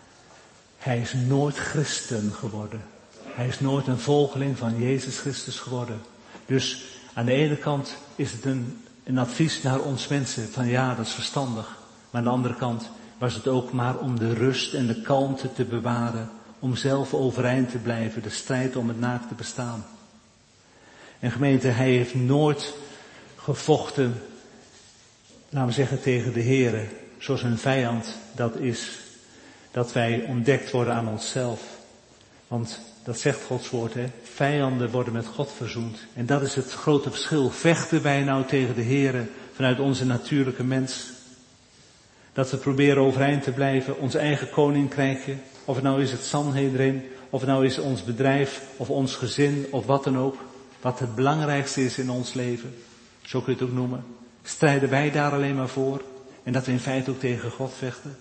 hij is nooit christen geworden. Hij is nooit een volgeling van Jezus Christus geworden. Dus aan de ene kant is het een, een advies naar ons mensen, van ja, dat is verstandig. Maar aan de andere kant was het ook maar om de rust en de kalmte te bewaren, om zelf overeind te blijven, de strijd om het naakte bestaan. En gemeente, hij heeft nooit gevochten, laten we zeggen, tegen de Heere, zoals een vijand dat is, dat wij ontdekt worden aan onszelf. Want dat zegt Gods woord, hè, vijanden worden met God verzoend. En dat is het grote verschil. Vechten wij nou tegen de Heere vanuit onze natuurlijke mens? Dat we proberen overeind te blijven, ons eigen koninkrijkje, of het nou is het Sanhedrin, of het nou is ons bedrijf, of ons gezin, of wat dan ook. Wat het belangrijkste is in ons leven, zo kun je het ook noemen. Strijden wij daar alleen maar voor? En dat we in feite ook tegen God vechten?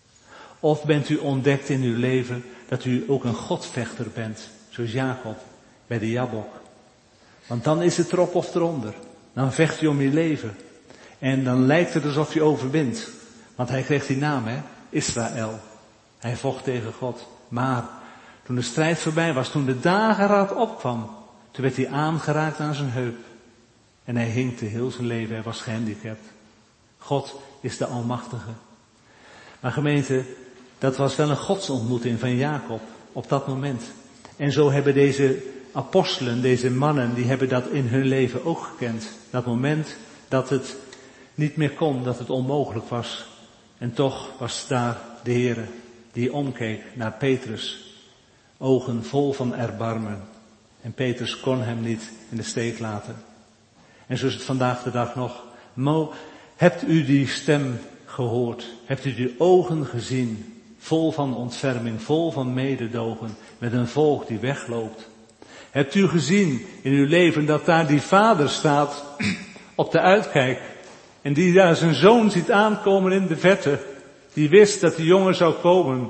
Of bent u ontdekt in uw leven dat u ook een Godvechter bent, zoals Jacob bij de Jabok? Want dan is het erop of eronder. Dan vecht u om je leven. En dan lijkt het alsof je overwint. Want hij kreeg die naam, hè? Israël. Hij vocht tegen God. Maar toen de strijd voorbij was, toen de dageraad opkwam, toen werd hij aangeraakt aan zijn heup. En hij hinkte heel zijn leven, hij was gehandicapt. God is de Almachtige. Maar gemeente, dat was wel een godsontmoeting van Jacob op dat moment. En zo hebben deze apostelen, deze mannen, die hebben dat in hun leven ook gekend. Dat moment dat het niet meer kon, dat het onmogelijk was. En toch was daar de Heere die omkeek naar Petrus. Ogen vol van erbarmen. En Petrus kon hem niet in de steek laten. En zo is het vandaag de dag nog. Mo, hebt u die stem gehoord? Hebt u die ogen gezien? Vol van ontferming, vol van mededogen, met een volk die wegloopt. Hebt u gezien in uw leven dat daar die vader staat op de uitkijk en die daar zijn zoon ziet aankomen in de verte, die wist dat die jongen zou komen.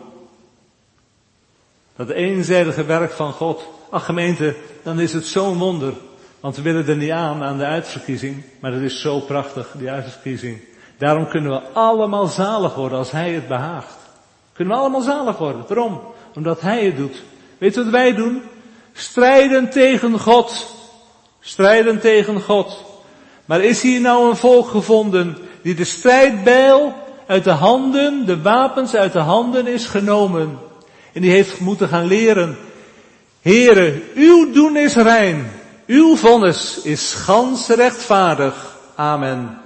Dat eenzijdige werk van God. Ach gemeente, dan is het zo'n wonder. Want we willen er niet aan, aan de uitverkiezing. Maar het is zo prachtig, die uitverkiezing. Daarom kunnen we allemaal zalig worden als Hij het behaagt. Kunnen we allemaal zalig worden. Waarom? Omdat Hij het doet. Weet je wat wij doen? Strijden tegen God. Strijden tegen God. Maar is hier nou een volk gevonden die de strijdbijl uit de handen, de wapens uit de handen is genomen. En die heeft moeten gaan leren. Heere, uw doen is rein. Uw vonnis is gans rechtvaardig. Amen.